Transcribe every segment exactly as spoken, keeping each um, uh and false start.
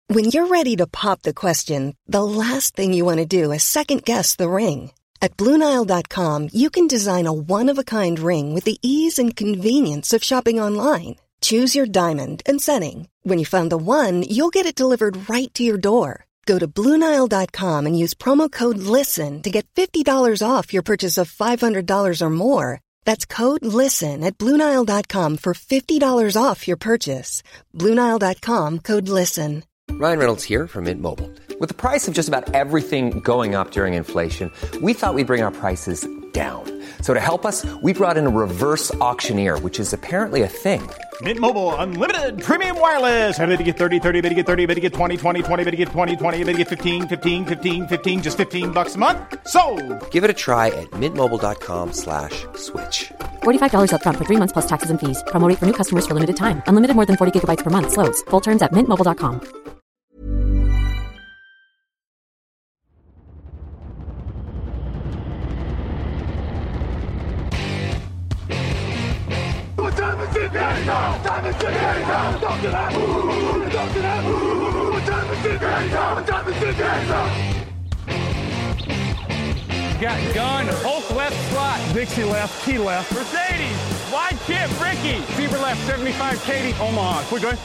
When you're ready to pop the question, the last thing you want to do is second-guess the ring. At Blue Nile dot com, you can design a one-of-a-kind ring with the ease and convenience of shopping online. Choose your diamond and setting. When you find the one, you'll get it delivered right to your door. Go to Blue Nile dot com and use promo code LISTEN to get fifty dollars off your purchase of five hundred dollars or more. That's code LISTEN at Blue Nile dot com for fifty dollars off your purchase. Blue Nile dot com, code LISTEN. Ryan Reynolds here from Mint Mobile. With the price of just about everything going up during inflation, we thought we'd bring our prices down. So to help us, we brought in a reverse auctioneer, which is apparently a thing. Mint Mobile Unlimited Premium Wireless. How to get thirty, thirty, how to get thirty, how to get twenty, twenty, twenty, how to get twenty, twenty, how to get fifteen, fifteen, fifteen, fifteen, just fifteen bucks a month? Sold! Give it a try at mintmobile.com slash switch. forty-five dollars up front for three months plus taxes and fees. Promo rate for new customers for limited time. Unlimited more than forty gigabytes per month. Slows full terms at mint mobile dot com. Got gun, Hulk left slot, Dixie left, Key left, Mercedes, wide chip, Ricky, Fever left, seventy-five, Katie, Omaha. Quick, go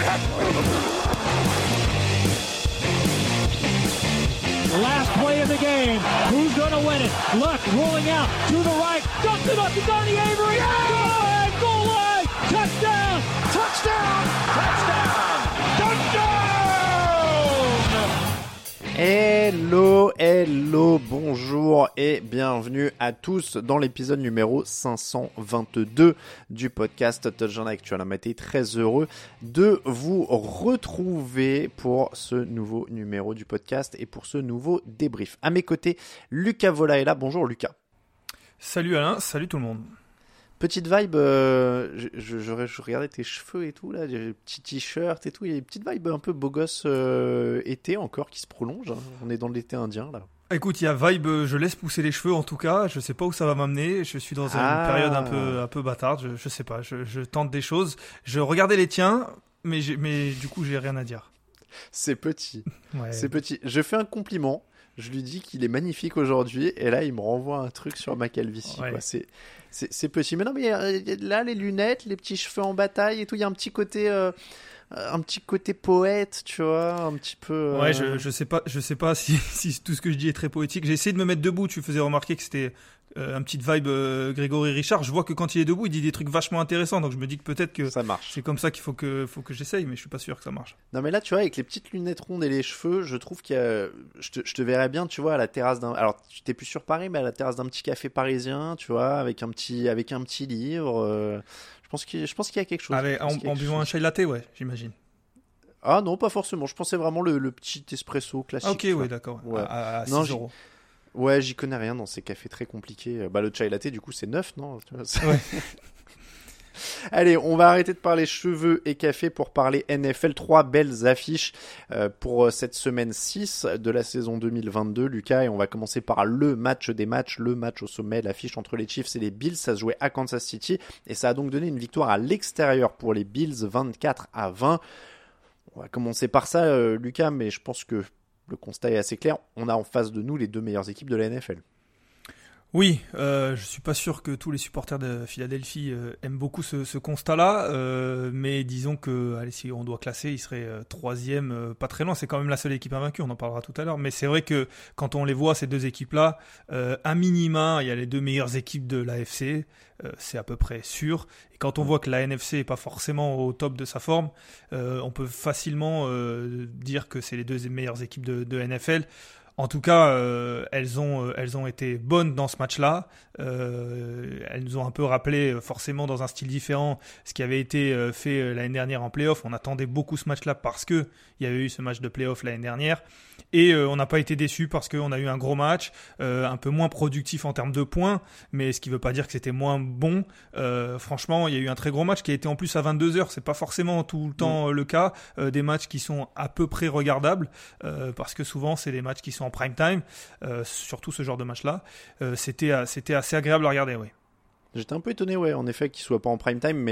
Last play of the game. Who's going to win it? Luck rolling out to the right. Dumps it up to Donnie Avery. Yeah! Goal line, goal line. Touchdown. Touchdown. Touchdown. Touchdown. Hello, hello, bonjour et bienvenue à tous dans l'épisode numéro cinq cent vingt-deux du podcast Touchdown Actuel. On a été très heureux de vous retrouver pour ce nouveau numéro du podcast et pour ce nouveau débrief. À mes côtés, Lucas Vola est là. Bonjour Lucas. Salut Alain, salut tout le monde. Petite vibe, euh, je, je, je, je regardais tes cheveux et tout, là, des petits t-shirts et tout, il y a une petite vibe un peu beau gosse euh, été encore qui se prolonge, hein. On est dans l'été indien là. Écoute, il y a vibe, je laisse pousser les cheveux en tout cas, je sais pas où ça va m'amener, je suis dans une ah. période un peu, un peu bâtarde, je, je sais pas, je, je tente des choses, je regardais les tiens, mais, j'ai, mais du coup j'ai rien à dire. C'est petit, ouais. c'est petit, je fais un compliment. Je lui dis qu'il est magnifique aujourd'hui et là il me renvoie un truc sur ma calvitie. Ouais. Quoi. C'est, c'est, c'est petit. Mais non, mais là les lunettes, les petits cheveux en bataille et tout, il y a un petit côté, euh, un petit côté poète, tu vois, un petit peu. Euh... Ouais, je, je sais pas, je sais pas si, si tout ce que je dis est très poétique. J'ai essayé de me mettre debout. Tu faisais remarquer que c'était euh, un petit vibe euh, Grégory Richard. Je vois que quand il est debout, il dit des trucs vachement intéressants. Donc je me dis que peut-être que ça marche. C'est comme ça qu'il faut que, faut que j'essaye, mais je suis pas sûr que ça marche. Non, mais là, tu vois, avec les petites lunettes rondes et les cheveux, je trouve qu'il y a, je te, je te verrais bien, tu vois, à la terrasse d'un, alors t'es plus sur Paris, mais à la terrasse d'un petit café parisien, tu vois, avec un petit, avec un petit livre. Euh... Je pense qu'il, je pense qu'il y a quelque chose. Avec, en, en buvant un chai latte, ouais, j'imagine. Ah non, pas forcément. Je pensais vraiment le, le petit espresso classique. Ok, oui, d'accord. Ouais. À, à non, six euros. Ouais, j'y connais rien dans ces cafés très compliqués. Bah, le chai latte, du coup, c'est neuf, non? Ouais. Allez, on va arrêter de parler cheveux et café pour parler N F L. Trois belles affiches euh, pour cette semaine six de la saison deux mille vingt-deux, Lucas. Et on va commencer par le match des matchs, le match au sommet, l'affiche entre les Chiefs et les Bills. Ça se jouait à Kansas City et ça a donc donné une victoire à l'extérieur pour les Bills, vingt-quatre à vingt. On va commencer par ça, euh, Lucas, mais je pense que le constat est assez clair. On a en face de nous les deux meilleures équipes de la N F L. Oui, euh, je suis pas sûr que tous les supporters de Philadelphie euh, aiment beaucoup ce, ce constat-là, euh, mais disons que, allez, si on doit classer, il serait euh, troisième, euh, pas très loin. C'est quand même la seule équipe invaincue, on en parlera tout à l'heure. Mais c'est vrai que quand on les voit, ces deux équipes-là, euh, à minima, il y a les deux meilleures équipes de l'A F C, euh, c'est à peu près sûr. Et quand on voit que la N F C est pas forcément au top de sa forme, euh, on peut facilement euh, dire que c'est les deux meilleures équipes de, de N F L. En tout cas, euh, elles ont euh, elles ont été bonnes dans ce match-là. Euh, elles nous ont un peu rappelé, euh, forcément dans un style différent, ce qui avait été euh, fait euh, l'année dernière en play-off. On attendait beaucoup ce match-là parce que il y avait eu ce match de play-off l'année dernière. Et euh, on n'a pas été déçus parce qu'on a eu un gros match, euh, un peu moins productif en termes de points, mais ce qui ne veut pas dire que c'était moins bon. Euh, franchement, il y a eu un très gros match qui a été en plus à vingt-deux heures. C'est pas forcément tout le temps mmh. le cas. Euh, des matchs qui sont à peu près regardables, euh, parce que souvent c'est des matchs qui sont en prime time, euh, surtout ce genre de match-là. Euh, c'était, c'était assez agréable à regarder, oui. J'étais un peu étonné, ouais, en effet, qu'il soit pas en prime time, mais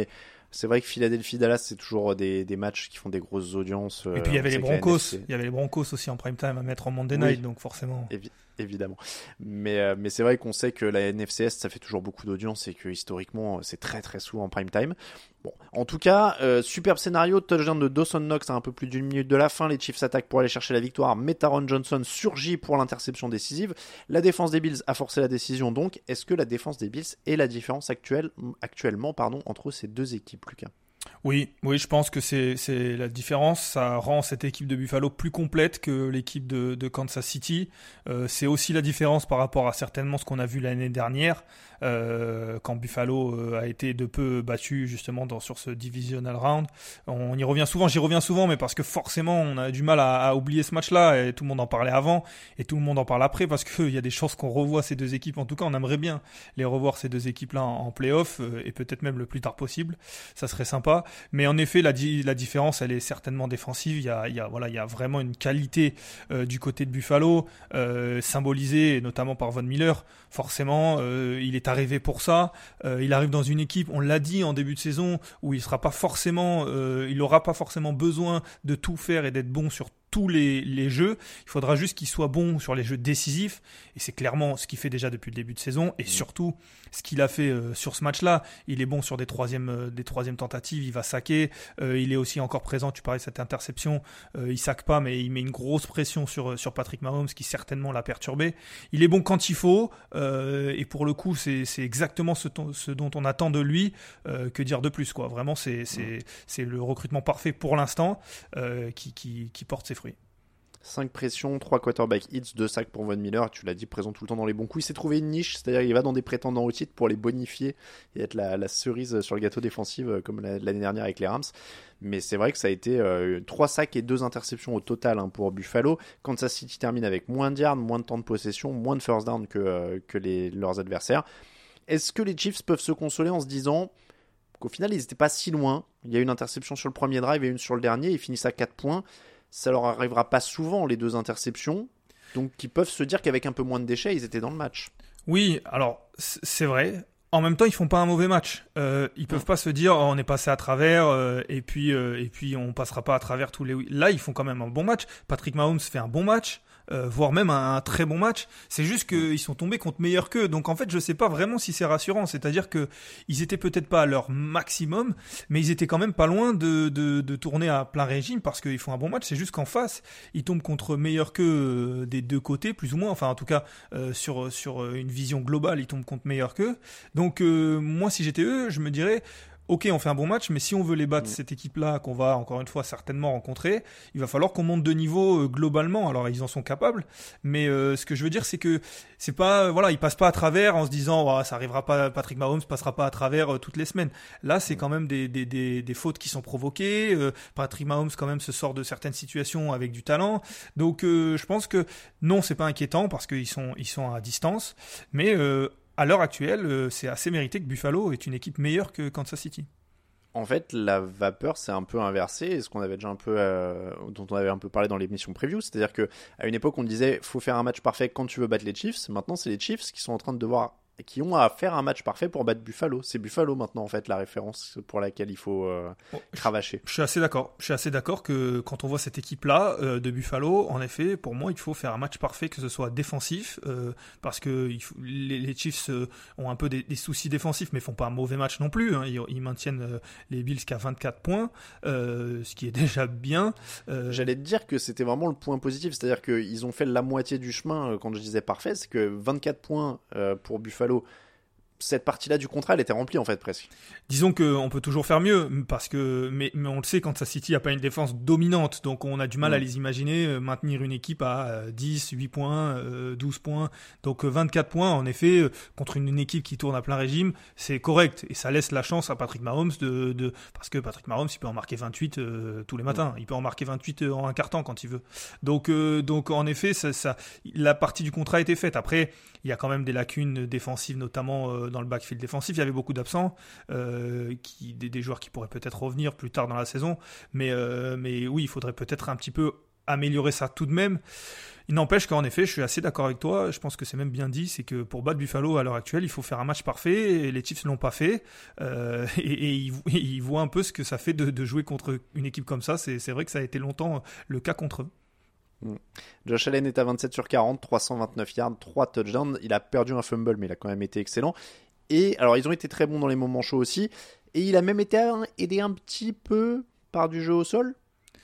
C'est vrai que Philadelphie-Dallas, c'est toujours des, des matchs qui font des grosses audiences. Et puis il y avait les Broncos, il y avait les Broncos aussi en prime time à mettre en Monday Night, oui, donc forcément. Évi- évidemment. Mais, euh, mais c'est vrai qu'on sait que la N F C Est, ça fait toujours beaucoup d'audience et que historiquement, c'est très très souvent en prime time. Bon, en tout cas, euh, superbe scénario, touchdown de Dawson Knox à un peu plus d'une minute de la fin. Les Chiefs attaquent pour aller chercher la victoire, mais Taron Johnson surgit pour l'interception décisive. La défense des Bills a forcé la décision donc. Est-ce que la défense des Bills est la différence actuelle, actuellement pardon, entre ces deux équipes, Lucas ? Oui, oui, je pense que c'est, c'est la différence. Ça rend cette équipe de Buffalo plus complète que l'équipe de, de Kansas City. Euh, c'est aussi la différence par rapport à certainement ce qu'on a vu l'année dernière, euh, quand Buffalo euh, a été de peu battu justement dans, sur ce divisional round. On y revient souvent, j'y reviens souvent, mais parce que forcément on a du mal à, à oublier ce match-là, et tout le monde en parlait avant et tout le monde en parle après, parce qu'il y a des chances qu'on revoie ces deux équipes. En tout cas, on aimerait bien les revoir, ces deux équipes-là, en, en play-off, euh, et peut-être même le plus tard possible. Ça serait sympa. Mais en effet, la, di- la différence, elle est certainement défensive. Il y a, il y a, voilà, il y a vraiment une qualité euh, du côté de Buffalo, euh, symbolisée notamment par Von Miller. Forcément, euh, il est arrivé pour ça. Euh, il arrive dans une équipe, on l'a dit en début de saison, où il sera pas forcément, euh, il aura pas forcément besoin de tout faire et d'être bon sur tous les, les jeux. Il faudra juste qu'il soit bon sur les jeux décisifs, et c'est clairement ce qu'il fait déjà depuis le début de saison, et surtout ce qu'il a fait euh, sur ce match-là. Il est bon sur des troisièmes, euh, des troisièmes tentatives, il va saquer, euh, il est aussi encore présent, tu parlais de cette interception, euh, il saque pas, mais il met une grosse pression sur, sur Patrick Mahomes, qui certainement l'a perturbé. Il est bon quand il faut, euh, et pour le coup, c'est, c'est exactement ce, ton, ce dont on attend de lui. Euh, que dire de plus, quoi. Vraiment, c'est, c'est, c'est le recrutement parfait pour l'instant, euh, qui, qui, qui porte ses fruits. cinq pressions, trois quarterback hits, deux sacs pour Von Miller, tu l'as dit, présent tout le temps dans les bons coups. Il s'est trouvé une niche, c'est-à-dire qu'il va dans des prétendants au titre pour les bonifier et être la, la cerise sur le gâteau défensif, comme l'année dernière avec les Rams. Mais c'est vrai que ça a été euh, trois sacs et deux interceptions au total, hein, pour Buffalo. Kansas City termine avec moins de yards, moins de temps de possession, moins de first down que, euh, que les, leurs adversaires. Est-ce que les Chiefs peuvent se consoler en se disant qu'au final, ils n'étaient pas si loin? Il y a une interception sur le premier drive et une sur le dernier, ils finissent à quatre points. Ça leur arrivera pas souvent, les deux interceptions, donc ils peuvent se dire qu'avec un peu moins de déchets, ils étaient dans le match. Oui, alors c'est vrai. En même temps, ils font pas un mauvais match. Euh, ils peuvent pas se dire oh, on est passé à travers euh, et puis euh, et puis on passera pas à travers tous les. Là, ils font quand même un bon match. Patrick Mahomes fait un bon match. Euh, voire même un, un très bon match. C'est juste qu'ils sont tombés contre meilleurs qu'eux. Donc en fait, je sais pas vraiment si c'est rassurant. C'est-à-dire que ils étaient peut-être pas à leur maximum, mais ils étaient quand même pas loin de, de, de tourner à plein régime parce qu'ils font un bon match. C'est juste qu'en face, ils tombent contre meilleurs qu'eux des deux côtés, plus ou moins. Enfin, en tout cas, euh, sur, sur une vision globale, ils tombent contre meilleurs qu'eux. Donc euh, moi, si j'étais eux, je me dirais... Ok, on fait un bon match, mais si on veut les battre, mmh. cette équipe-là, qu'on va encore une fois certainement rencontrer, il va falloir qu'on monte de niveau euh, globalement. Alors, ils en sont capables, mais euh, ce que je veux dire, c'est que c'est pas, euh, voilà, ils passent pas à travers en se disant, oh, ça arrivera pas, Patrick Mahomes passera pas à travers euh, toutes les semaines. Là, c'est quand même des des des, des fautes qui sont provoquées. Euh, Patrick Mahomes quand même se sort de certaines situations avec du talent. Donc, euh, je pense que non, c'est pas inquiétant parce qu'ils sont ils sont à distance, mais euh, à l'heure actuelle, c'est assez mérité que Buffalo est une équipe meilleure que Kansas City. En fait, la vapeur s'est un peu inversée, ce qu'on avait déjà un peu, euh, dont on avait un peu parlé dans l'émission preview, c'est-à-dire que à une époque on disait faut faire un match parfait quand tu veux battre les Chiefs. Maintenant, c'est les Chiefs qui sont en train de devoir, qui ont à faire un match parfait pour battre Buffalo. C'est Buffalo maintenant en fait la référence pour laquelle il faut euh, oh, cravacher. Je, je suis assez d'accord. Je suis assez d'accord que quand on voit cette équipe-là euh, de Buffalo, en effet, pour moi, il faut faire un match parfait, que ce soit défensif, euh, parce que il faut, les, les Chiefs euh, ont un peu des, des soucis défensifs, mais font pas un mauvais match non plus. Hein. Ils, ils maintiennent euh, les Bills qu'à vingt-quatre points, euh, ce qui est déjà bien. Euh... J'allais te dire que c'était vraiment le point positif, c'est-à-dire qu'ils ont fait la moitié du chemin. Quand je disais parfait, c'est que vingt-quatre points euh, pour Buffalo. Cette partie-là du contrat, elle était remplie en fait presque. Disons qu'on peut toujours faire mieux, parce que mais, mais on le sait, Kansas City n'a pas une défense dominante, donc on a du mal mmh. à les imaginer euh, maintenir une équipe à euh, dix, huit points, euh, douze points. Donc euh, vingt-quatre points, en effet, euh, contre une, une équipe qui tourne à plein régime, c'est correct. Et ça laisse la chance à Patrick Mahomes de... de parce que Patrick Mahomes, il peut en marquer vingt-huit euh, tous les matins. Mmh. Il peut en marquer vingt-huit en un quart temps quand il veut. Donc, euh, donc en effet, ça, ça, la partie du contrat a été faite. Après, il y a quand même des lacunes défensives, notamment euh, dans le backfield défensif. Il y avait beaucoup d'absents, euh, qui, des, des joueurs qui pourraient peut-être revenir plus tard dans la saison. Mais, euh, mais oui, il faudrait peut-être un petit peu améliorer ça tout de même. Il n'empêche qu'en effet, je suis assez d'accord avec toi. Je pense que c'est même bien dit, c'est que pour battre Buffalo à l'heure actuelle, il faut faire un match parfait. Et les Chiefs ne l'ont pas fait. Euh, et, et ils, ils voient un peu ce que ça fait de, de jouer contre une équipe comme ça. C'est, c'est vrai que ça a été longtemps le cas contre eux. Mmh. Josh Allen est à vingt-sept sur quarante, trois cent vingt-neuf yards, trois touchdowns. Il a perdu un fumble, mais il a quand même été excellent. Et alors, ils ont été très bons dans les moments chauds aussi. Et il a même été aidé un petit peu par du jeu au sol.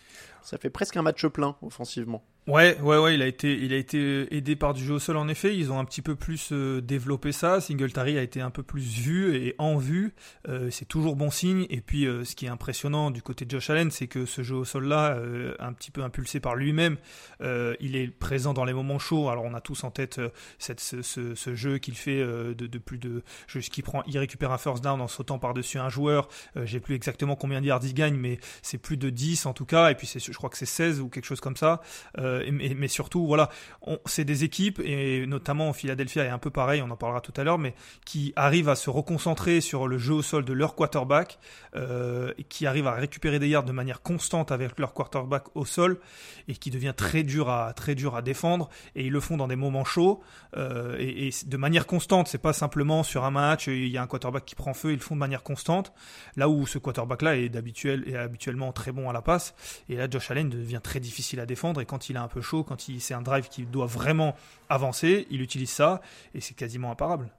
Ça fait presque un match plein offensivement. Ouais, ouais, ouais, il a été, il a été aidé par du jeu au sol en effet. Ils ont un petit peu plus euh, développé ça. Singletary a été un peu plus vu et en vue. Euh, c'est toujours bon signe. Et puis, euh, ce qui est impressionnant du côté de Josh Allen, c'est que ce jeu au sol-là, euh, un petit peu impulsé par lui-même, euh, il est présent dans les moments chauds. Alors, on a tous en tête euh, cette, ce, ce, ce jeu qu'il fait euh, de, de plus de, qui prend, il récupère un first down en sautant par-dessus un joueur. Euh, j'ai plus exactement combien de yards il gagne, mais c'est plus de dix en tout cas. Et puis, c'est, je crois que c'est seize ou quelque chose comme ça. Euh, Mais, mais surtout, voilà, on, c'est des équipes, et notamment Philadelphia est un peu pareil, on en parlera tout à l'heure, mais qui arrivent à se reconcentrer sur le jeu au sol de leur quarterback, euh, et qui arrivent à récupérer des yards de manière constante avec leur quarterback au sol, et qui devient très dur à, très dur à défendre, et ils le font dans des moments chauds, euh, et, et de manière constante. C'est pas simplement sur un match, il y a un quarterback qui prend feu, ils le font de manière constante, là où ce quarterback-là est, d'habituel, est habituellement très bon à la passe, et là Josh Allen devient très difficile à défendre, et quand il est un peu chaud, quand il, c'est un drive qui doit vraiment avancer, il utilise ça et c'est quasiment imparable.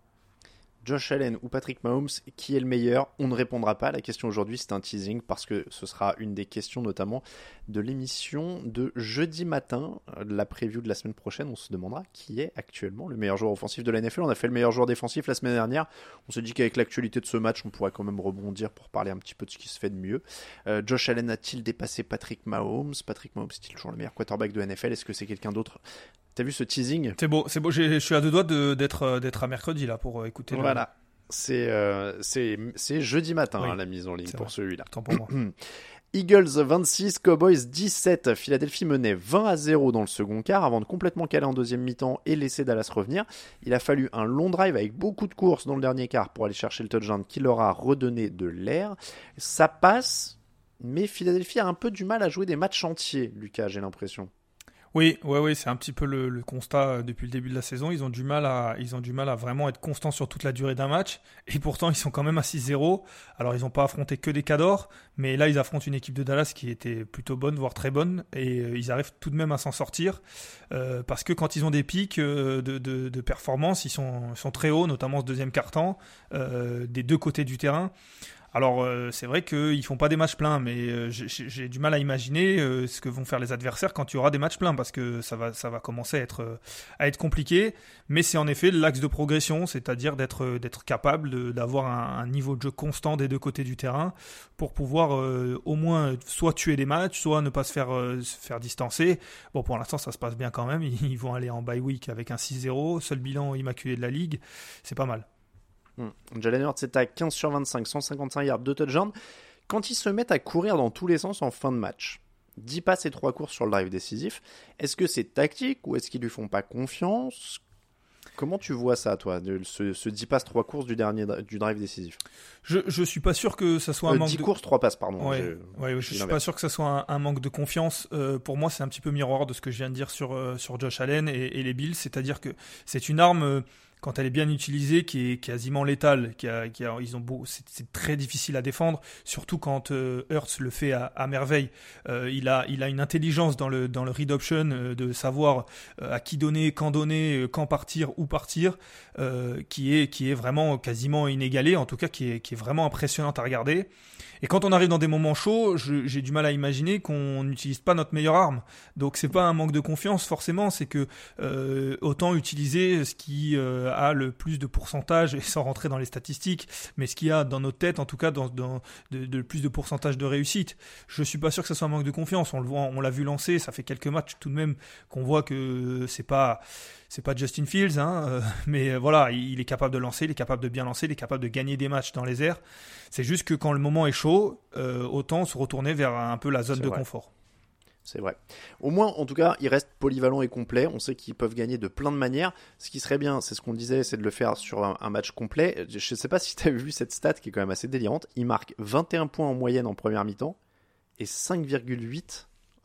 Josh Allen ou Patrick Mahomes, qui est le meilleur? On ne répondra pas. La question aujourd'hui, c'est un teasing parce que ce sera une des questions notamment de l'émission de jeudi matin, la preview de la semaine prochaine. On se demandera qui est actuellement le meilleur joueur offensif de la N F L. On a fait le meilleur joueur défensif la semaine dernière. On s'est dit qu'avec l'actualité de ce match, on pourrait quand même rebondir pour parler un petit peu de ce qui se fait de mieux. Euh, Josh Allen a-t-il dépassé Patrick Mahomes? Patrick Mahomes est-il toujours le meilleur quarterback de la N F L? Est-ce que c'est quelqu'un d'autre? T'as vu ce teasing? C'est beau, c'est beau. J'ai, je suis à deux doigts de, d'être, d'être à mercredi là pour écouter. Voilà. Le... C'est, euh, c'est, c'est jeudi matin oui, hein, la mise en ligne pour vrai. celui-là. Tant pour moi. Eagles vingt-six, Cowboys dix-sept. Philadelphie menait vingt à zéro dans le second quart avant de complètement caler en deuxième mi-temps et laisser Dallas revenir. Il a fallu un long drive avec beaucoup de courses dans le dernier quart pour aller chercher le touchdown qui leur a redonné de l'air. Ça passe, mais Philadelphie a un peu du mal à jouer des matchs entiers, Lucas, j'ai l'impression. Oui, ouais, ouais, c'est un petit peu le, le constat depuis le début de la saison. Ils ont du mal à, ils ont du mal à vraiment être constants sur toute la durée d'un match. Et pourtant, ils sont quand même à six zéro. Alors, ils n'ont pas affronté que des cadors, mais là, ils affrontent une équipe de Dallas qui était plutôt bonne, voire très bonne. Et euh, ils arrivent tout de même à s'en sortir. Euh, parce que quand ils ont des pics euh, de, de, de performance, ils sont, ils sont très hauts, notamment ce deuxième quart-temps, euh, des deux côtés du terrain. Alors, euh, c'est vrai qu'ils font pas des matchs pleins, mais euh, j'ai, j'ai du mal à imaginer euh, ce que vont faire les adversaires quand il y aura des matchs pleins, parce que ça va, ça va commencer à être, euh, à être compliqué. Mais c'est en effet l'axe de progression, c'est-à-dire d'être, d'être capable de, d'avoir un, un niveau de jeu constant des deux côtés du terrain pour pouvoir euh, au moins soit tuer des matchs, soit ne pas se faire, euh, se faire distancer. Bon, pour l'instant, ça se passe bien quand même. Ils vont aller en bye week avec un six zéro, seul bilan immaculé de la ligue. C'est pas mal. Hum. Jalen Hurts est à quinze sur vingt-cinq, cent cinquante-cinq yards, deux touchdowns. Quand ils se mettent à courir dans tous les sens en fin de match, dix passes et trois courses sur le drive décisif, est-ce que c'est tactique ou est-ce qu'ils lui font pas confiance? Comment tu vois ça, toi, de ce, ce dix passes, trois courses du dernier du drive décisif? Je je suis pas sûr que ça soit un euh, manque dix de... courses, trois passes, pardon. Ouais, je, ouais, je suis pas sûr que ça soit un, un manque de confiance. Euh, pour moi, c'est un petit peu miroir de ce que je viens de dire sur euh, sur Josh Allen et, et les Bills, c'est-à-dire que c'est une arme. Euh, quand elle est bien utilisée, qui est quasiment létale, qui a, qui a, ils ont beau, c'est, c'est très difficile à défendre, surtout quand euh, Hurts le fait à, à merveille. Euh, il a, il a une intelligence dans le dans le read option euh, de savoir euh, à qui donner, quand donner, euh, quand partir, où partir, euh, qui est qui est vraiment quasiment inégalée, en tout cas qui est qui est vraiment impressionnante à regarder. Et quand on arrive dans des moments chauds, je, j'ai du mal à imaginer qu'on n'utilise pas notre meilleure arme. Donc c'est pas un manque de confiance forcément, c'est que euh, autant utiliser ce qui euh, a le plus de pourcentage, et sans rentrer dans les statistiques, mais ce qu'il y a dans notre tête, en tout cas dans, dans de, de plus de pourcentage de réussite. Je suis pas sûr que ça soit un manque de confiance. On le voit, on l'a vu lancer, ça fait quelques matchs tout de même qu'on voit que c'est pas c'est pas Justin Fields, hein, euh, mais voilà, il est capable de lancer, il est capable de bien lancer, il est capable de gagner des matchs dans les airs. C'est juste que quand le moment est chaud, euh, autant se retourner vers un peu la zone c'est de vrai. confort. C'est vrai. Au moins, en tout cas, ils restent polyvalents et complets. On sait qu'ils peuvent gagner de plein de manières. Ce qui serait bien, c'est ce qu'on disait, c'est de le faire sur un, un match complet. Je ne sais pas si tu as vu cette stat qui est quand même assez délirante. Ils marquent vingt et un points en moyenne en première mi-temps et cinq virgule huit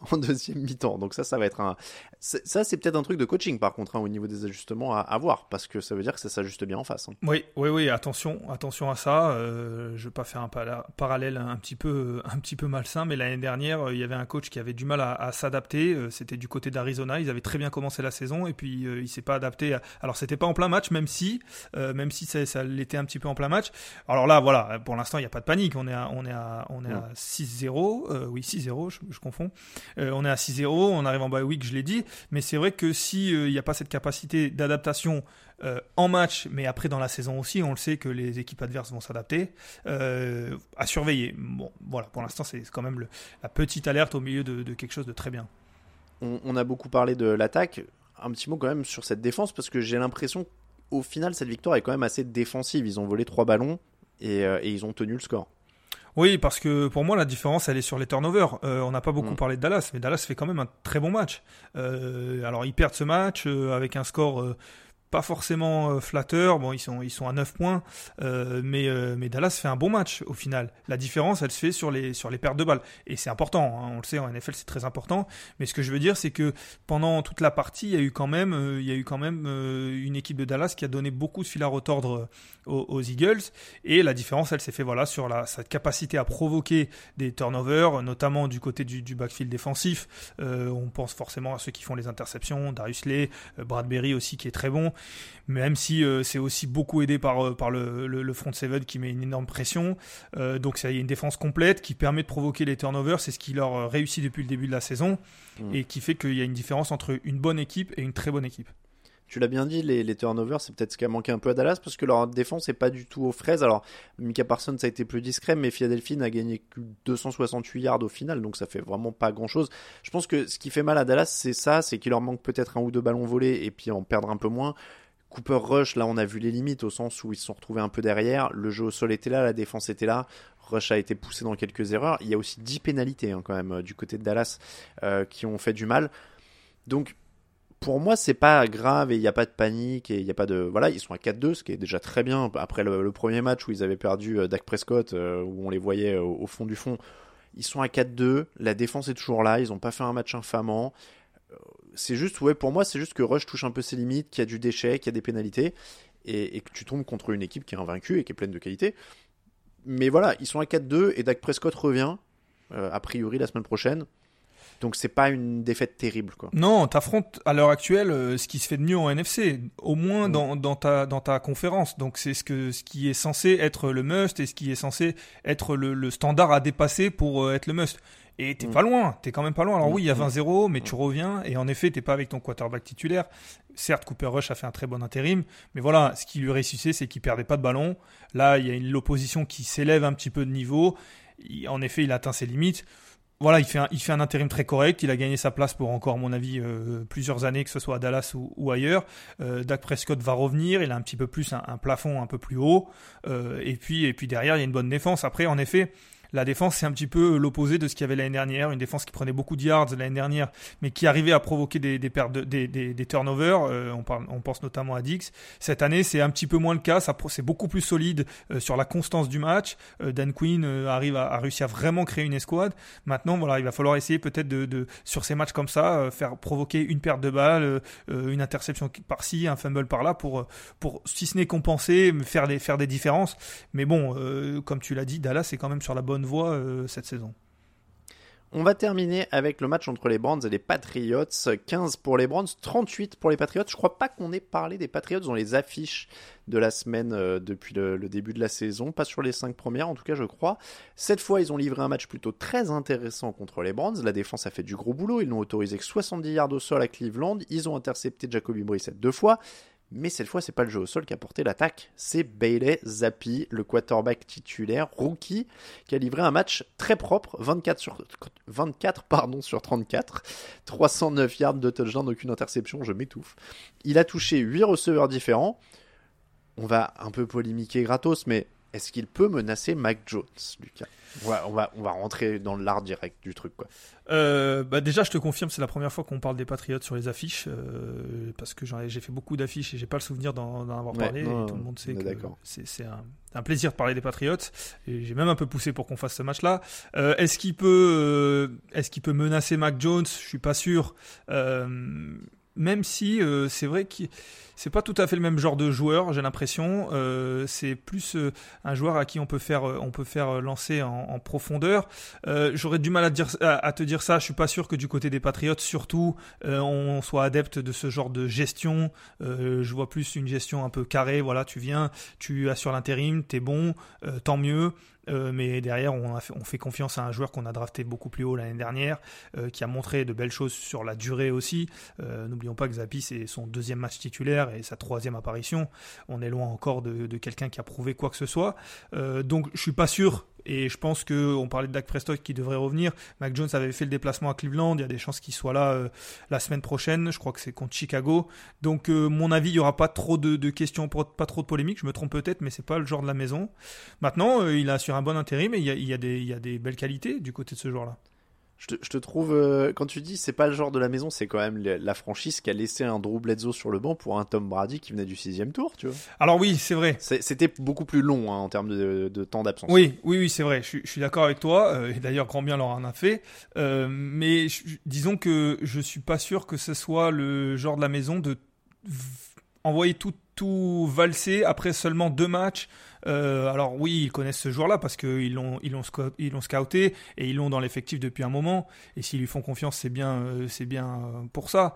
en deuxième mi-temps. Donc ça, ça va être un... C'est, ça, c'est peut-être un truc de coaching, par contre, hein, au niveau des ajustements à, à voir, parce que ça veut dire que ça s'ajuste bien en face. Hein. Oui, oui, oui, attention, attention à ça. Euh, je ne vais pas faire un pa- parallèle un petit peu, un petit peu malsain, mais l'année dernière, il y avait un coach qui avait du mal à, à s'adapter. C'était du côté d'Arizona. Ils avaient très bien commencé la saison, et puis euh, il ne s'est pas adapté. À... Alors, c'était pas en plein match, même si, euh, même si ça, ça l'était un petit peu en plein match. Alors là, voilà, pour l'instant, il n'y a pas de panique. On est à, on est à, on est à six zéro. Euh, oui, six zéro, je, je confonds. Euh, on est à six zéro, on arrive en bye week, je l'ai dit. Mais c'est vrai que s'il n'y euh, a pas cette capacité d'adaptation euh, en match, mais après dans la saison aussi, on le sait que les équipes adverses vont s'adapter, euh, à surveiller. Bon, voilà, pour l'instant, c'est quand même le, la petite alerte au milieu de, de quelque chose de très bien. On, on a beaucoup parlé de l'attaque. Un petit mot quand même sur cette défense, parce que j'ai l'impression qu'au final, cette victoire est quand même assez défensive. Ils ont volé trois ballons et, euh, et ils ont tenu le score. Oui, parce que pour moi, la différence, elle est sur les turnovers. Euh, on n'a pas beaucoup mmh. parlé de Dallas, mais Dallas fait quand même un très bon match. Euh, alors, ils perdent ce match euh, avec un score euh, pas forcément euh, flatteur. Bon, ils sont, ils sont à neuf points, euh, mais, euh, mais Dallas fait un bon match au final. La différence, elle se fait sur les, sur les pertes de balles. Et c'est important, hein, on le sait, en N F L, c'est très important. Mais ce que je veux dire, c'est que pendant toute la partie, il y a eu quand même, euh, il y a eu quand même euh, une équipe de Dallas qui a donné beaucoup de fil à retordre euh, aux, aux Eagles. Et la différence, elle s'est fait voilà, sur la, sa capacité à provoquer des turnovers, notamment du côté du, du backfield défensif. Euh, on pense forcément à ceux qui font les interceptions, Darius Slay, euh, Bradbury aussi qui est très bon. Même si euh, c'est aussi beaucoup aidé par, euh, par le, le, le front seven qui met une énorme pression. Euh, donc ça y a une défense complète qui permet de provoquer les turnovers. C'est ce qui leur réussit depuis le début de la saison mmh. et qui fait qu'il y a une différence entre une bonne équipe et une très bonne équipe. Tu l'as bien dit, les, les turnovers, c'est peut-être ce qui a manqué un peu à Dallas parce que leur défense n'est pas du tout aux fraises. Alors, Micah Parsons, ça a été plus discret, mais Philadelphie n'a gagné que deux cent soixante-huit yards au final, donc ça fait vraiment pas grand-chose. Je pense que ce qui fait mal à Dallas, c'est ça, c'est qu'il leur manque peut-être un ou deux ballons volés et puis en perdre un peu moins. Cooper Rush, là, on a vu les limites au sens où ils se sont retrouvés un peu derrière. Le jeu au sol était là, la défense était là. Rush a été poussé dans quelques erreurs. Il y a aussi dix pénalités hein, quand même euh, du côté de Dallas euh, qui ont fait du mal. Donc, pour moi, c'est pas grave et il n'y a pas de panique et il y a pas de voilà, ils sont à quatre deux, ce qui est déjà très bien après le, le premier match où ils avaient perdu euh, Dak Prescott, euh, où on les voyait euh, au fond du fond. Ils sont à quatre deux, la défense est toujours là, ils n'ont pas fait un match infamant. C'est juste, ouais, pour moi, c'est juste que Rush touche un peu ses limites, qu'il y a du déchet, qu'il y a des pénalités et, et que tu tombes contre une équipe qui est invaincue et qui est pleine de qualité. Mais voilà, ils sont à quatre deux et Dak Prescott revient euh, a priori la semaine prochaine. Donc c'est pas une défaite terrible quoi. Non, t'affrontes à l'heure actuelle euh, ce qui se fait de mieux en N F C, au moins mmh. dans, dans, ta, dans ta conférence. Donc c'est ce, que, ce qui est censé être le must et ce qui est censé être le, le standard à dépasser pour euh, être le must. Et t'es mmh. pas loin, t'es quand même pas loin. Alors mmh. oui, il y a vingt zéro, mais mmh. tu reviens et en effet, t'es pas avec ton quarterback titulaire. Certes, Cooper Rush a fait un très bon intérim, mais voilà, ce qui lui réussissait, c'est qu'il perdait pas de ballon. Là, il y a une, l'opposition qui s'élève un petit peu de niveau. Il, en effet, il atteint ses limites. Voilà, il fait, un, il fait un intérim très correct. Il a gagné sa place pour encore, à mon avis, euh, plusieurs années, que ce soit à Dallas ou, ou ailleurs. Euh, Dak Prescott va revenir. Il a un petit peu plus un, un plafond un peu plus haut. Euh, et puis, et puis derrière, il y a une bonne défense. Après, en effet, la défense, c'est un petit peu l'opposé de ce qu'il y avait l'année dernière. Une défense qui prenait beaucoup de yards l'année dernière, mais qui arrivait à provoquer des, des, pertes de, des, des, des turnovers. Euh, on, parle, on pense notamment à Dix. Cette année, c'est un petit peu moins le cas. Ça, c'est beaucoup plus solide euh, sur la constance du match. Euh, Dan Quinn euh, arrive à, à réussir à vraiment créer une escouade. Maintenant, voilà, il va falloir essayer peut-être de, de sur ces matchs comme ça, euh, faire provoquer une perte de balle, euh, une interception par-ci, un fumble par-là, pour, pour si ce n'est compenser, faire des, faire des différences. Mais bon, euh, comme tu l'as dit, Dallas est quand même sur la bonne voie euh, cette saison. On va terminer avec le match entre les Browns et les Patriots. quinze pour les Browns, trente-huit pour les Patriots. Je crois pas qu'on ait parlé des Patriots dans les affiches de la semaine euh, depuis le, le début de la saison. Pas sur les cinq premières, en tout cas, je crois. Cette fois, ils ont livré un match plutôt très intéressant contre les Browns. La défense a fait du gros boulot. Ils n'ont autorisé que soixante-dix yards au sol à Cleveland. Ils ont intercepté Jacoby Brissett deux fois. Mais cette fois, c'est pas le jeu au sol qui a porté l'attaque, c'est Bailey Zappi, le quarterback titulaire, rookie, qui a livré un match très propre, vingt-quatre sur, vingt-quatre pardon, sur trente-quatre, trois cent neuf yards de touchdown, aucune interception, je m'étouffe. Il a touché huit receveurs différents. On va un peu polémiquer gratos, mais est-ce qu'il peut menacer Mac Jones, Lucas ? on va, on, va, on va rentrer dans l'art direct du truc, quoi. Euh, bah déjà, je te confirme, c'est la première fois qu'on parle des Patriots sur les affiches, euh, parce que j'en ai, j'ai fait beaucoup d'affiches et j'ai pas le souvenir d'en, d'en avoir Ouais, parlé. non, et tout le monde sait que d'accord. c'est, c'est un, un plaisir de parler des Patriots. Et j'ai même un peu poussé pour qu'on fasse ce match-là. Euh, est-ce qu'il peut, euh, est-ce qu'il peut menacer Mac Jones ? Je suis pas sûr. Euh, même si euh, c'est vrai que c'est pas tout à fait le même genre de joueur, j'ai l'impression. Euh, c'est plus euh, un joueur à qui on peut faire, on peut faire lancer en, en profondeur. Euh, j'aurais du mal à, dire, à, à te dire ça. Je suis pas sûr que du côté des Patriots, surtout, euh, on soit adepte de ce genre de gestion. Euh, je vois plus une gestion un peu carrée. Voilà, tu viens, tu assures l'intérim, t'es bon, euh, tant mieux. Euh, mais derrière, on, a fait, on fait confiance à un joueur qu'on a drafté beaucoup plus haut l'année dernière, euh, qui a montré de belles choses sur la durée aussi. Euh, n'oublions pas que Zappi, c'est son deuxième match titulaire et sa troisième apparition. On est loin encore de, de quelqu'un qui a prouvé quoi que ce soit. Euh, donc, je suis pas sûr. Et je pense qu'on parlait de Dak Prescott qui devrait revenir. Mac Jones avait fait le déplacement à Cleveland. Il y a des chances qu'il soit là euh, la semaine prochaine. Je crois que c'est contre Chicago. Donc, euh, mon avis, il n'y aura pas trop de, de questions, pas trop de polémiques. Je me trompe peut-être, mais c'est pas le genre de la maison. Maintenant, euh, il a assuré un bon intérim et il y a, il y a des, il y a des belles qualités du côté de ce joueur-là. Je te, je te trouve, euh, quand tu dis c'est pas le genre de la maison, c'est quand même la franchise qui a laissé un Drew Bledsoe sur le banc pour un Tom Brady qui venait du sixième tour, tu vois. Alors oui, c'est vrai. C'est, c'était beaucoup plus long hein, en termes de, de temps d'absence. Oui, oui, oui, c'est vrai. Je suis, je suis d'accord avec toi. Euh, et d'ailleurs, grand bien leur en a fait. Euh, mais je, disons que je suis pas sûr que ce soit le genre de la maison de v- envoyer tout, tout valser après seulement deux matchs. Euh, alors oui, ils connaissent ce joueur-là parce qu'ils l'ont, ils l'ont, scout, ils l'ont scouté et ils l'ont dans l'effectif depuis un moment. Et s'ils lui font confiance, c'est bien, euh, c'est bien pour ça.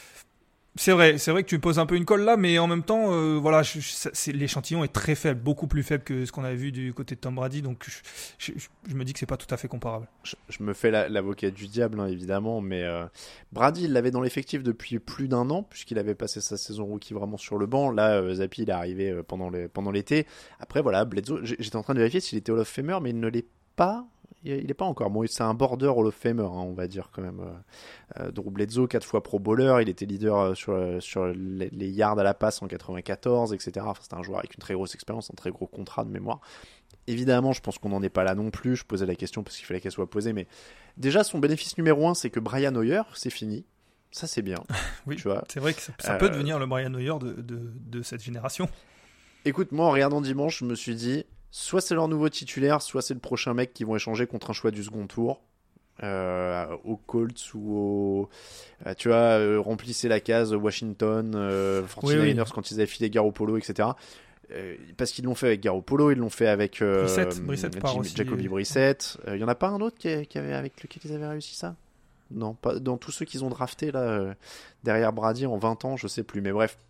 C'est vrai, c'est vrai que tu me poses un peu une colle là, mais en même temps, euh, voilà, je, je, c'est, l'échantillon est très faible, beaucoup plus faible que ce qu'on avait vu du côté de Tom Brady, donc je, je, je me dis que c'est pas tout à fait comparable. Je, je me fais la, l'avocat du diable, hein, évidemment, mais euh, Brady, il l'avait dans l'effectif depuis plus d'un an, puisqu'il avait passé sa saison rookie vraiment sur le banc. Là, euh, Zappi, il est arrivé euh, pendant, les, pendant l'été. Après, voilà, Bledsoe, j'étais en train de vérifier s'il était Hall of Famer, mais il ne l'est pas. Il n'est pas encore. Bon, c'est un border Hall of Famer, hein, on va dire quand même. Euh, Drew Bledsoe, quatre fois Pro Bowler, il était leader euh, sur, sur les, les yards à la passe en quatre-vingt-quatorze, et cetera. Enfin, c'était un joueur avec une très grosse expérience, un très gros contrat de mémoire. Évidemment, je pense qu'on n'en est pas là non plus. Je posais la question parce qu'il fallait qu'elle soit posée, mais déjà, son bénéfice numéro un, c'est que Brian Hoyer, c'est fini. Ça, c'est bien. Oui, tu vois. C'est vrai que ça, ça euh... peut devenir le Brian Hoyer de, de, de cette génération. Écoute, moi, en regardant dimanche, je me suis dit, soit c'est leur nouveau titulaire, soit c'est le prochain mec qu'ils vont échanger contre un choix du second tour. Euh, aux Colts ou au... Euh, tu vois, euh, remplissez la case Washington, euh, forty-niners oui, oui. Quand ils avaient filé Garoppolo, et cetera. Euh, parce qu'ils l'ont fait avec Garoppolo, ils l'ont fait avec euh, Brissett, Brissett Jim, aussi. Jacoby Brissett. Il euh, y en a pas un autre qui, qui avait, avec lequel ils avaient réussi ça ? Non, pas dans tous ceux qu'ils ont draftés là, euh, derrière Brady en vingt ans, je sais plus. Mais bref.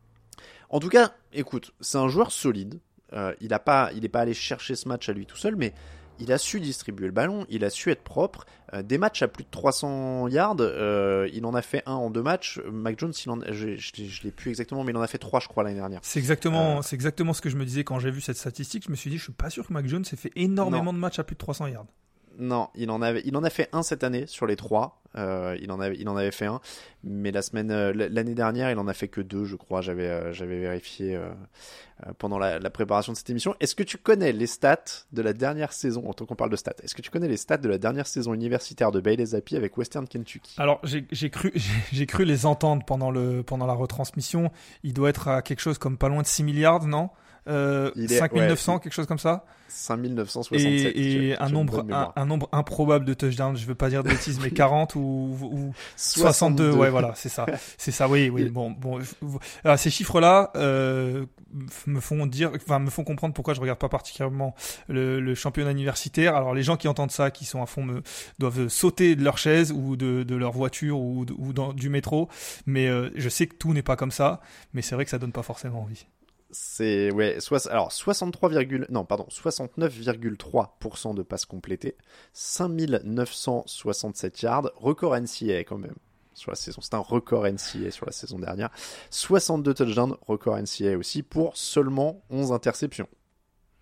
En tout cas, écoute, c'est un joueur solide. Euh, il a pas, il n'est pas allé chercher ce match à lui tout seul, mais il a su distribuer le ballon, il a su être propre. Euh, des matchs à plus de trois cents yards, euh, il en a fait un en deux matchs. Mac Jones, il en, je, je, je l'ai plus exactement, mais il en a fait trois, je crois, l'année dernière. C'est exactement, euh... c'est exactement ce que je me disais quand j'ai vu cette statistique. Je me suis dit, je suis pas sûr que Mac Jones ait fait énormément non. de matchs à plus de trois cents yards. Non, il en avait, il en a fait un cette année sur les trois. Euh, il en avait, il en avait fait un, mais la semaine, euh, l'année dernière, il en a fait que deux, je crois. J'avais, euh, j'avais vérifié euh, euh, pendant la, la préparation de cette émission. Est-ce que tu connais les stats de la dernière saison, en tant qu'on parle de stats, est-ce que tu connais les stats de la dernière saison universitaire de Bailey Zappi avec Western Kentucky ? Alors, j'ai, j'ai cru, j'ai, j'ai cru les entendre pendant le, pendant la retransmission. Il doit être à quelque chose comme pas loin de six milliards, non ? Euh, cinq mille neuf cents, ouais, quelque chose comme ça. cinq mille neuf cent soixante-sept. Et, et un nombre, un, un nombre improbable de touchdowns. Je veux pas dire de bêtises, mais quarante ou, ou soixante-deux. Ouais, voilà, c'est ça. C'est ça, oui, oui. Bon, bon. Alors, ces chiffres-là, euh, me font dire, enfin, me font comprendre pourquoi je regarde pas particulièrement le, le championnat universitaire. Alors, les gens qui entendent ça, qui sont à fond, me, doivent sauter de leur chaise ou de, de leur voiture ou, de, ou dans, du métro. Mais, euh, je sais que tout n'est pas comme ça. Mais c'est vrai que ça donne pas forcément envie. C'est ouais, so, alors soixante-trois, non pardon, soixante-neuf virgule trois pour cent de passes complétées, cinq mille neuf cent soixante-sept yards, record N C A A quand même sur la saison. C'est un record N C A A sur la saison dernière. soixante-deux touchdowns, record N C A A aussi pour seulement onze interceptions.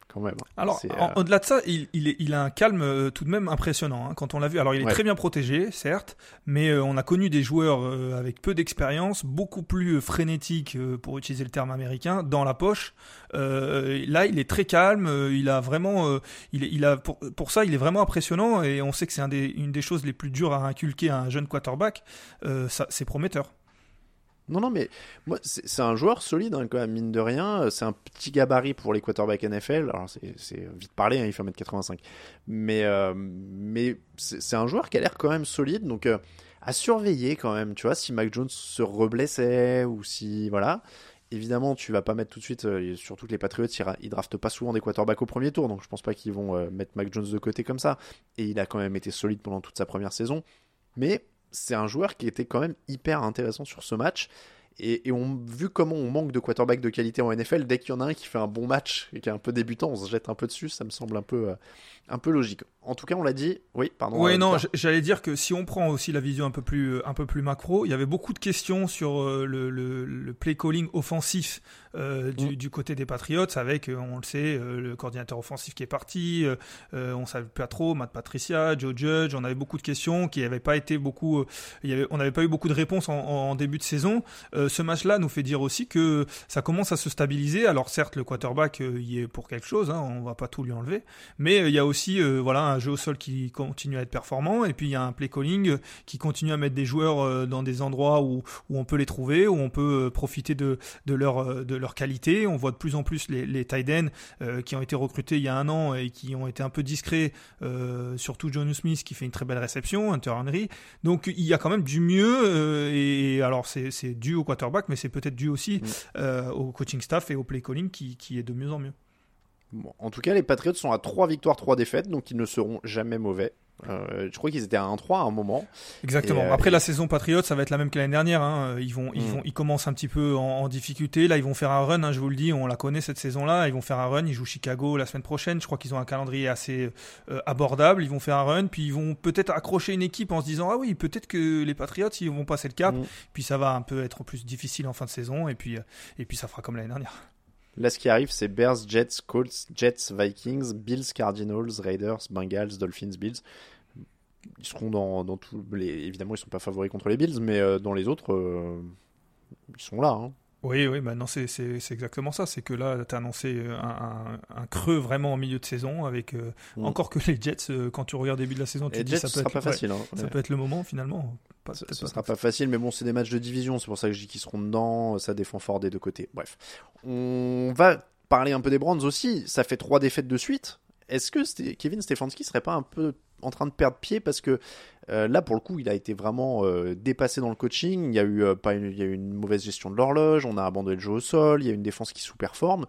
quand même. Alors, c'est, en, euh... au-delà de ça, il, il, est, il a un calme euh, tout de même impressionnant hein, quand on l'a vu. Alors, il est ouais. très bien protégé, certes, mais euh, on a connu des joueurs euh, avec peu d'expérience, beaucoup plus euh, frénétiques, euh, pour utiliser le terme américain, dans la poche. Euh, là, il est très calme. Euh, il a vraiment, euh, il, il a pour, pour ça, il est vraiment impressionnant. Et on sait que c'est un des, une des choses les plus dures à inculquer à un jeune quarterback. Euh, ça, c'est prometteur. Non, non, mais moi, c'est, c'est un joueur solide, hein, quand même, mine de rien. C'est un petit gabarit pour les quarterbacks N F L. Alors, c'est, c'est vite parlé, hein, il fait un mètre quatre-vingt-cinq. Mais, euh, mais c'est, c'est un joueur qui a l'air quand même solide. Donc, euh, à surveiller quand même, tu vois, si Mac Jones se reblessait ou si. Voilà. Évidemment, tu vas pas mettre tout de suite, euh, surtout que les Patriots, ils, ils draftent pas souvent des quarterbacks au premier tour. Donc, je pense pas qu'ils vont euh, mettre Mac Jones de côté comme ça. Et il a quand même été solide pendant toute sa première saison. Mais. C'est un joueur qui était quand même hyper intéressant sur ce match. Et, et on, vu comment on manque de quarterback de qualité en N F L, dès qu'il y en a un qui fait un bon match et qui est un peu débutant, on se jette un peu dessus. Ça me semble un peu, euh, un peu logique. En tout cas, on l'a dit. Oui, pardon. Oui, non, j'allais dire que si on prend aussi la vision un peu plus, un peu plus macro, il y avait beaucoup de questions sur euh, le, le, le play calling offensif euh, du, mmh. du côté des Patriots, avec, euh, on le sait, euh, le coordinateur offensif qui est parti. Euh, on savait pas trop, Matt Patricia, Joe Judge. On avait beaucoup de questions qui n'avaient pas été beaucoup. Euh, il y avait, on n'avait pas eu beaucoup de réponses en, en début de saison. Euh, ce match-là nous fait dire aussi que ça commence à se stabiliser. Alors certes, le quarterback euh, y est pour quelque chose, hein, on va pas tout lui enlever, mais euh, il y a aussi, euh, voilà, un jeu au sol qui continue à être performant, et puis il y a un play calling qui continue à mettre des joueurs euh, dans des endroits où où on peut les trouver, où on peut euh, profiter de de leur de leur qualité. On voit de plus en plus les les tight ends euh, qui ont été recrutés il y a un an et qui ont été un peu discrets, euh, surtout Jonnu Smith qui fait une très belle réception, Hunter Henry. Donc il y a quand même du mieux, euh, et alors c'est c'est dû au quarterback, mais c'est peut-être dû aussi mmh. euh, au coaching staff et au play calling qui qui est de mieux en mieux. Bon, en tout cas, les Patriots sont à trois victoires, trois défaites, donc ils ne seront jamais mauvais. Euh, je crois qu'ils étaient à un trois à un moment. Exactement. Et, Après euh, la saison Patriots, ça va être la même que l'année dernière. Hein. Ils vont, ils mm. vont, ils commencent un petit peu en, en difficulté. Là, ils vont faire un run. Hein, je vous le dis, on la connaît cette saison-là. Ils vont faire un run. Ils jouent Chicago la semaine prochaine. Je crois qu'ils ont un calendrier assez euh, abordable. Ils vont faire un run, puis ils vont peut-être accrocher une équipe en se disant ah oui, peut-être que les Patriots ils vont passer le cap. Mm. Puis ça va un peu être plus difficile en fin de saison. Et puis, et puis ça fera comme l'année dernière. Là, ce qui arrive, c'est Bears, Jets, Colts, Jets, Vikings, Bills, Cardinals, Raiders, Bengals, Dolphins, Bills. Ils seront dans, dans tous les... Évidemment, ils ne sont pas favoris contre les Bills, mais euh, dans les autres, euh, ils sont là. Hein. Oui, oui, maintenant c'est, c'est, c'est exactement ça. C'est que là, tu as annoncé un, un, un creux vraiment en milieu de saison, avec euh, mmh. encore que les Jets, euh, quand tu regardes le début de la saison, tu te dis Jets, ça ce peut sera être, pas facile. Ouais, hein. Ça ouais. peut être le moment finalement. Pas, ce pas ne sera pas facile, mais bon, c'est des matchs de division, c'est pour ça que je dis qu'ils seront dedans, ça défend fort des deux côtés. Bref, on va parler un peu des Browns aussi. Ça fait trois défaites de suite. Est-ce que St- Kevin Stefanski serait pas un peu en train de perdre pied, parce que euh, là pour le coup il a été vraiment euh, dépassé dans le coaching. Il y a eu euh, pas une, il y a eu une mauvaise gestion de l'horloge, on a abandonné le jeu au sol, il y a une défense qui sous-performe.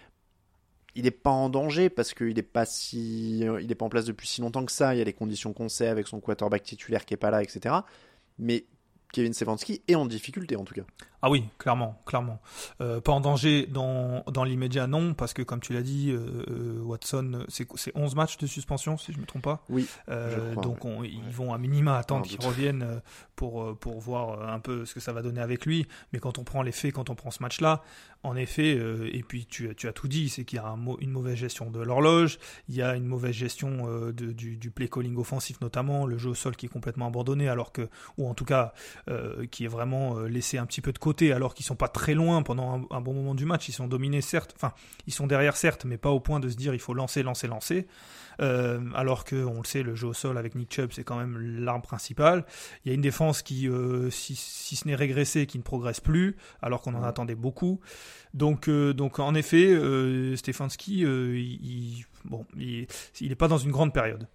Il n'est pas en danger parce qu'il n'est pas si, il n'est pas en place depuis si longtemps que ça. Il y a les conditions qu'on sait avec son quarterback titulaire qui est pas là, et cetera. Mais Kevin Stefanski est en difficulté en tout cas. Ah oui, clairement, clairement. Euh, pas en danger dans, dans l'immédiat, non, parce que comme tu l'as dit, euh, Watson, c'est, c'est onze matchs de suspension, si je ne me trompe pas. Oui, euh, crois, donc on, ouais. ils vont à minima attendre qu'il revienne pour, pour voir un peu ce que ça va donner avec lui. Mais quand on prend les faits, quand on prend ce match-là, en effet, euh, et puis tu, tu as tout dit, c'est qu'il y a un, une mauvaise gestion de l'horloge, il y a une mauvaise gestion euh, de, du, du play calling offensif notamment, le jeu au sol qui est complètement abandonné, alors que, ou en tout cas, euh, qui est vraiment euh, laissé un petit peu de côté, alors qu'ils sont pas très loin pendant un, un bon moment du match. Ils sont dominés certes, enfin ils sont derrière certes, mais pas au point de se dire il faut lancer, lancer, lancer. Euh, alors que on le sait, le jeu au sol avec Nick Chubb c'est quand même l'arme principale. Il y a une défense qui, euh, si, si ce n'est régressée, qui ne progresse plus, alors qu'on en attendait beaucoup. Donc, euh, donc en effet, euh, Stefanski, euh, il, il, bon, il, il est pas dans une grande période.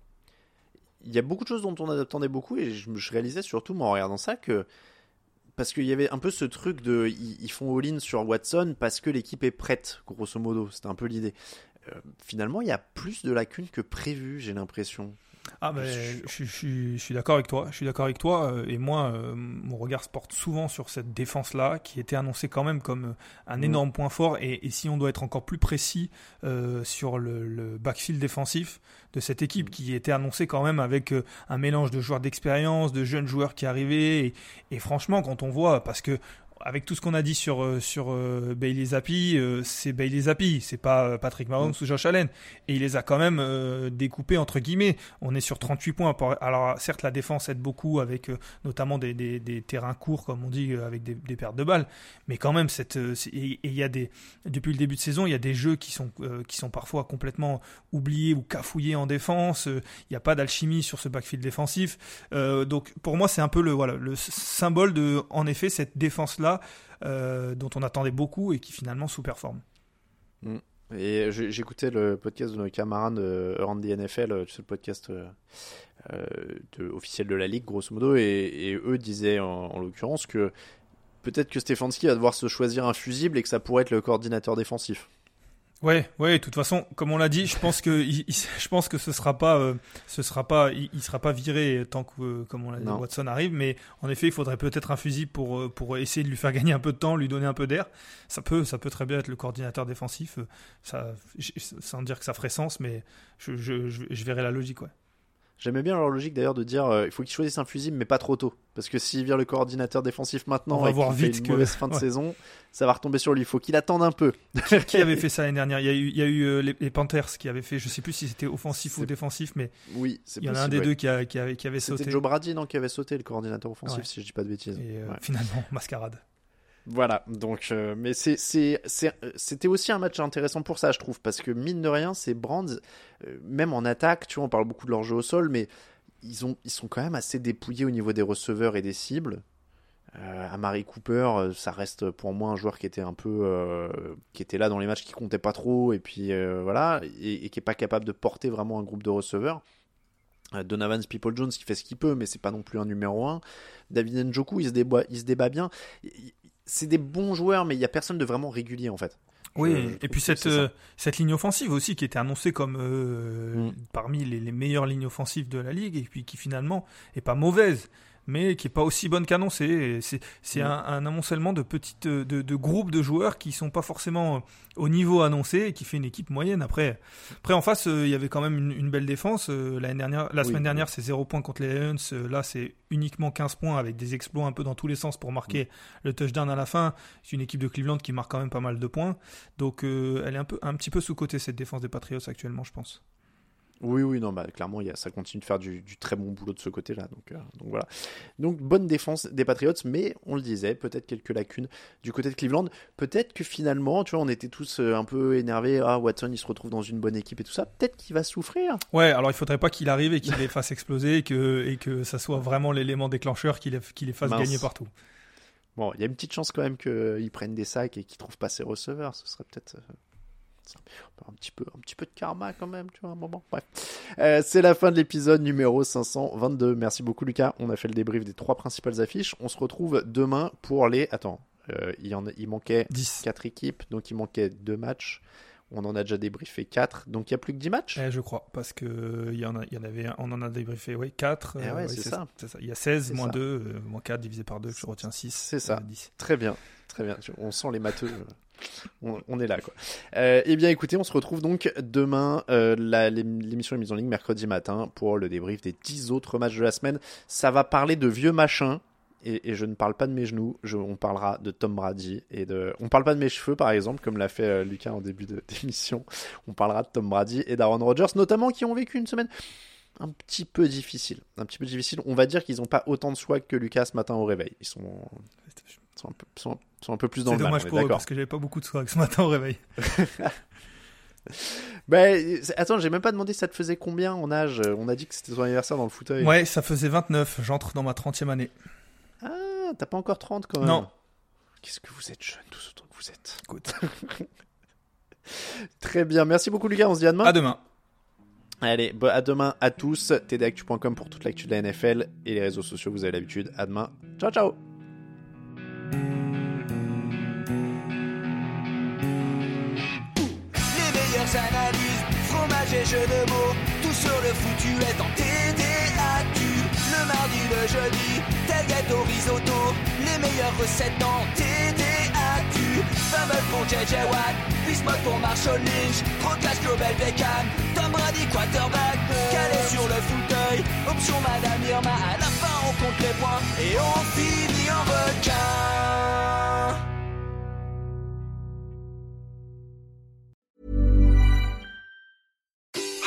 Il y a beaucoup de choses dont on attendait beaucoup, et je, je réalisais surtout en regardant ça que parce qu'il y avait un peu ce truc de ils, ils font all-in sur Watson parce que l'équipe est prête, grosso modo, c'était un peu l'idée. Euh, finalement, il y a plus de lacunes que prévu, j'ai l'impression. Ah mais je, je, je, je suis d'accord avec toi, je suis d'accord avec toi euh, et moi euh, mon regard se porte souvent sur cette défense là qui était annoncée quand même comme un énorme mmh. point fort, et, et si on doit être encore plus précis euh, sur le, le backfield défensif de cette équipe mmh. qui était annoncée quand même avec euh, un mélange de joueurs d'expérience, de jeunes joueurs qui arrivaient, et, et franchement quand on voit, parce que avec tout ce qu'on a dit sur euh, sur euh, Bailey Zappi, euh, c'est Bailey Zappi, c'est pas euh, Patrick Mahomes mmh. ou Josh Allen, et il les a quand même euh, découpés entre guillemets. On est sur trente-huit points. Alors certes la défense aide beaucoup avec euh, notamment des, des des terrains courts comme on dit, euh, avec des, des pertes de balles, mais quand même cette euh, et il y a des depuis le début de saison il y a des jeux qui sont euh, qui sont parfois complètement oubliés ou cafouillés en défense. Il euh, n'y a pas d'alchimie sur ce backfield défensif. Euh, donc pour moi c'est un peu le voilà le symbole de en effet cette défense là. Euh, dont on attendait beaucoup et qui finalement sous-performe. Mmh. Et j'écoutais le podcast de nos camarades de Around the N F L, tu sais, le podcast euh, de, officiel de la Ligue, grosso modo, et, et eux disaient en, en l'occurrence que peut-être que Stefanski va devoir se choisir un fusible et que ça pourrait être le coordinateur défensif. Ouais, ouais. De toute façon, comme on l'a dit, je pense que, il, il, je pense que ce sera pas, euh, ce sera pas, il, il sera pas viré tant que, euh, comme on l'a dit, Watson arrive. Mais en effet, il faudrait peut-être un fusible pour, pour essayer de lui faire gagner un peu de temps, lui donner un peu d'air. Ça peut, ça peut très bien être le coordinateur défensif. Ça, sans dire que ça ferait sens, mais je, je, je, je verrai la logique, ouais. J'aimais bien leur logique d'ailleurs de dire euh, il faut qu'ils choisissent un fusible mais pas trop tôt, parce que s'il vire le coordinateur défensif maintenant et qu'il fait une que... mauvaise fin de ouais. saison, ça va retomber sur lui. Il faut qu'il attende un peu. Qui, qui avait fait ça l'année dernière? Il y a eu, il y a eu euh, les, les Panthers qui avaient fait, je sais plus si c'était offensif c'est... ou défensif, mais oui, c'est il y en possible, a un des ouais. deux qui, a, qui, avait, qui avait c'était sauté. C'était Joe Brady non, qui avait sauté le coordinateur offensif, ouais. si je dis pas de bêtises. Et euh, ouais. finalement, mascarade. Voilà, donc, euh, mais c'est, c'est, c'est, c'était aussi un match intéressant pour ça, je trouve, parce que mine de rien, ces Brands, euh, même en attaque, tu vois, on parle beaucoup de leur jeu au sol, mais ils, ont, ils sont quand même assez dépouillés au niveau des receveurs et des cibles. Euh, Amari Cooper, ça reste pour moi un joueur qui était un peu, euh, qui était là dans les matchs qui comptaient pas trop, et puis euh, voilà, et, et qui est pas capable de porter vraiment un groupe de receveurs. Euh, Donovan Peoples-Jones qui fait ce qu'il peut, mais c'est pas non plus un numéro un. David Njoku, il se débat, il se débat bien. Il, c'est des bons joueurs, mais il n'y a personne de vraiment régulier en fait. Oui, je, je et puis cette, euh, cette ligne offensive aussi qui était annoncée comme euh, mm. parmi les, les meilleures lignes offensives de la ligue, et puis qui finalement est pas mauvaise, mais qui est pas aussi bonne qu'annoncée. C'est, c'est mmh. un, un amoncellement de petites, de, de groupes de joueurs qui sont pas forcément au niveau annoncé et qui fait une équipe moyenne. Après, après en face, il euh, y avait quand même une, une belle défense. Euh, l'année dernière, la oui, semaine dernière, oui. c'est zéro points contre les Lions. Euh, là, c'est uniquement quinze points avec des exploits un peu dans tous les sens pour marquer mmh. le touchdown à la fin. C'est une équipe de Cleveland qui marque quand même pas mal de points. Donc, euh, elle est un peu, un petit peu sous-cotée cette défense des Patriots actuellement, je pense. Oui, oui, non, bah, clairement, y a, ça continue de faire du, du très bon boulot de ce côté-là. Donc, euh, donc voilà. Donc, bonne défense des Patriots, mais on le disait, peut-être quelques lacunes du côté de Cleveland. Peut-être que finalement, tu vois, on était tous euh, un peu énervés. Ah, Watson, il se retrouve dans une bonne équipe et tout ça. Peut-être qu'il va souffrir. Ouais, alors il faudrait pas qu'il arrive et qu'il les fasse exploser et que, et que ça soit vraiment l'élément déclencheur qui les, qui les fasse Mince. gagner partout. Bon, il y a une petite chance quand même qu'ils prennent des sacs et qu'ils trouvent pas ses receveurs. Ce serait peut-être. Euh... Un petit peu, un petit peu de karma quand même, tu vois, un moment. Bref, euh, c'est la fin de l'épisode numéro cinq cent vingt-deux. Merci beaucoup Lucas. On a fait le débrief des trois principales affiches. On se retrouve demain pour les. Attends, euh, il y en a, il manquait dix. quatre équipes, donc il manquait deux matchs. On en a déjà débriefé quatre, donc il n'y a plus que dix matchs. Eh, je crois, parce que il y en a, il y en avait, on en a débriefé, oui, quatre. Eh ouais, euh, ouais, c'est, c'est, ça. c'est ça. Il y a seize c'est moins ça. deux, euh, moins quatre divisé par deux. Je retiens six. C'est ça. Euh, dix. Très bien, très bien. On sent les matheux. On, on est là, quoi. Euh, eh bien, écoutez, on se retrouve donc demain. Euh, la, l'émission est mise en ligne mercredi matin pour le débrief des dix autres matchs de la semaine. Ça va parler de vieux machins. Et, et je ne parle pas de mes genoux, je, on parlera de Tom Brady et de. On parle pas de mes cheveux par exemple, comme l'a fait euh, Lucas en début de, d'émission. On parlera de Tom Brady et d'Aaron Rodgers, notamment qui ont vécu une semaine un petit peu difficile. Un petit peu difficile. On va dire qu'ils n'ont pas autant de swag que Lucas ce matin au réveil. Ils sont, sont, un, peu, sont, sont un peu plus dans c'est le mal. C'est dommage pour eux parce que j'avais pas beaucoup de swag ce matin au réveil. Ben, attends, j'ai même pas demandé ça te faisait combien en âge. On a dit que c'était ton anniversaire dans le fauteuil. Ouais, ça faisait vingt-neuf. J'entre dans ma trentième année. Ah, t'as pas encore trente quand même. Non. Qu'est-ce que vous êtes jeune, tous autant que vous êtes. Écoute. Très bien, merci beaucoup Lucas, on se dit à demain. À demain. Allez, bah à demain à tous. t d actu point com pour toute l'actu de la N F L et les réseaux sociaux, vous avez l'habitude. À demain. Ciao, ciao. Les meilleures analyses, fromage et jeux de mots, tout sur le foutu est en T D Actu. Le mardi, le jeudi, tailgate au risotto, les meilleures recettes dans T D Actu. Fumble pour J J Watt, Bismuth pour Marshall Lynch, Proclash Global Beckham, Tom Brady quarterback, calé sur le fauteuil, option Madame Irma, à la fin on compte les points et on finit en requin.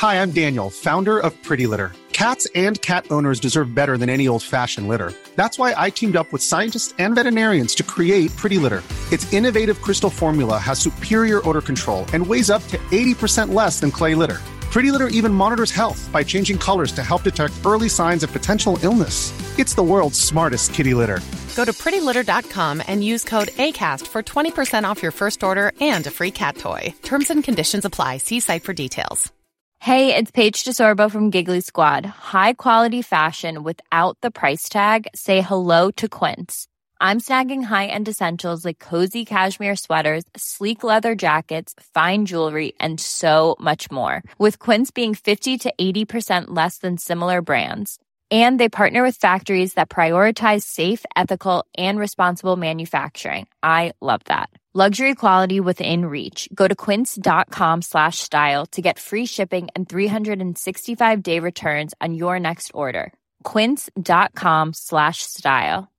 Hi, I'm Daniel, founder of Pretty Litter. Cats and cat owners deserve better than any old-fashioned litter. That's why I teamed up with scientists and veterinarians to create Pretty Litter. Its innovative crystal formula has superior odor control and weighs up to eighty percent less than clay litter. Pretty Litter even monitors health by changing colors to help detect early signs of potential illness. It's the world's smartest kitty litter. Go to pretty litter dot com and use code ACAST for twenty percent off your first order and a free cat toy. Terms and conditions apply. See site for details. Hey, it's Paige DeSorbo from Giggly Squad. High quality fashion without the price tag. Say hello to Quince. I'm snagging high-end essentials like cozy cashmere sweaters, sleek leather jackets, fine jewelry, and so much more. With Quince being fifty to eighty percent less than similar brands. And they partner with factories that prioritize safe, ethical, and responsible manufacturing. I love that. Luxury quality within reach. Go to quince.com slash style to get free shipping and three sixty-five day returns on your next order. Quince.com slash style.